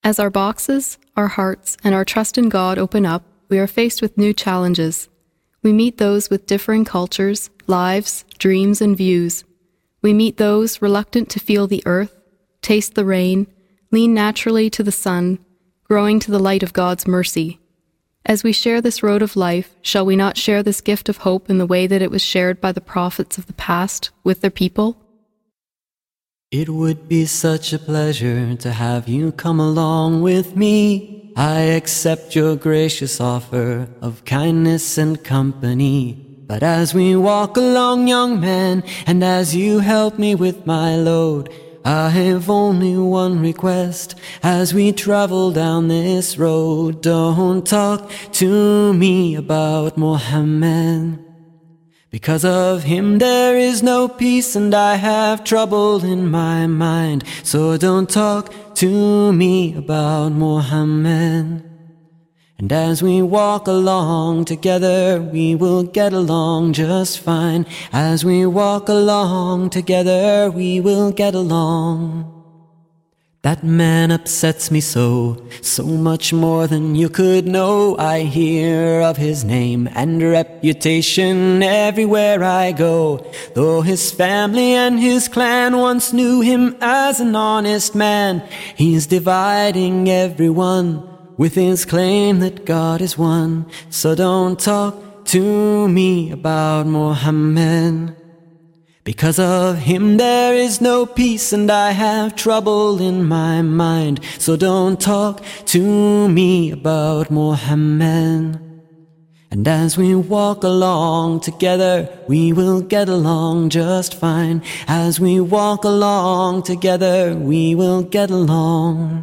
As our boxes, our hearts, and our trust in God open up, we are faced with new challenges. We meet those with differing cultures, lives, dreams, and views. We meet those reluctant to feel the earth, taste the rain, lean naturally to the sun, growing to the light of God's mercy. As we share this road of life, shall we not share this gift of hope in the way that it was shared by the prophets of the past with their people? It would be such a pleasure to have you come along with me. I accept your gracious offer of kindness and company. But as we walk along, young man, and as you help me with my load, I have only one request as we travel down this road. Don't talk to me about Muhammad. Because of him there is no peace and I have trouble in my mind. So don't talk to me about Muhammad. And as we walk along together, we will get along just fine. As we walk along together, we will get along. That man upsets me so much more than you could know. I hear of his name and reputation everywhere I go. Though his family and his clan once knew him as an honest man, he's dividing everyone with his claim that God is one. So don't talk to me about Muhammad. Because of him there is no peace and I have trouble in my mind. So don't talk to me about Muhammad. And as we walk along together, we will get along just fine. As we walk along together, we will get along.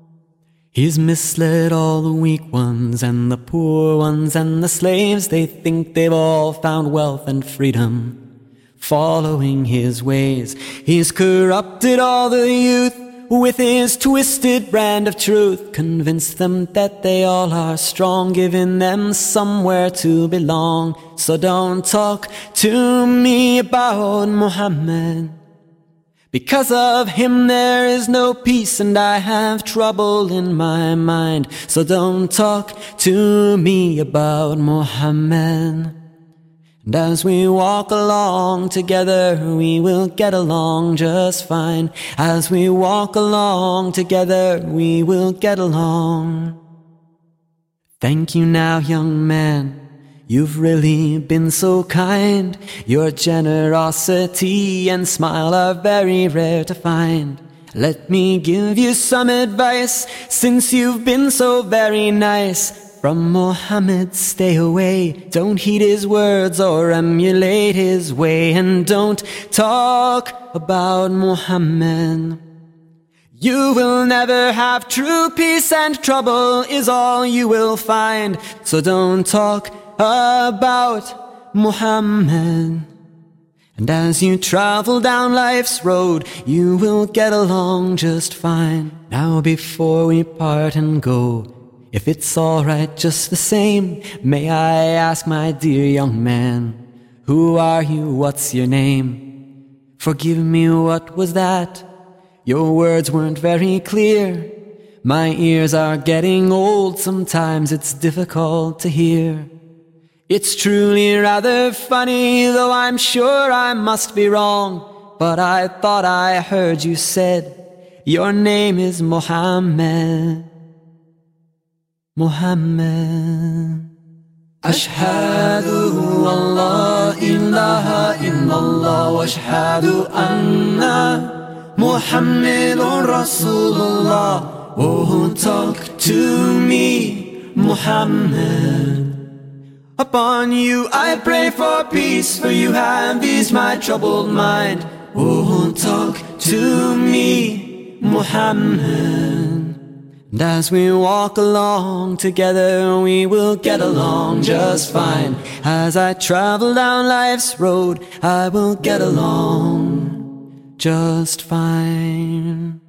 He's misled all the weak ones and the poor ones and the slaves. They think they've all found wealth and freedom following his ways. He's corrupted all the youth with his twisted brand of truth, convinced them that they all are strong, giving them somewhere to belong. So don't talk to me about Muhammad. Because of him there is no peace and I have trouble in my mind. So don't talk to me about Muhammad. And as we walk along together, we will get along just fine. As we walk along together, we will get along. Thank you now, young man. You've really been so kind. Your generosity and smile are very rare to find. Let me give you some advice, since you've been so very nice. From Muhammad stay away, don't heed his words or emulate his way. And don't talk about Muhammad. You will never have true peace and trouble is all you will find. So don't talk about Muhammad. And as you travel down life's road, you will get along just fine. Now before we part and go, if it's alright just the same, may I ask, my dear young man, who are you, what's your name? Forgive me, what was that? Your words weren't very clear. My ears are getting old, sometimes it's difficult to hear. It's truly rather funny, though I'm sure I must be wrong. But I thought I heard you said your name is Muhammad. Muhammad. Ashhadu an la ilaha illallah wa ashhadu anna Muhammadun Rasulullah. Oh, talk to me, Muhammad. Upon you I pray for peace, for you have eased my troubled mind. Oh, talk to me, Muhammad. And as we walk along together, we will get along just fine. As I travel down life's road, I will get along just fine.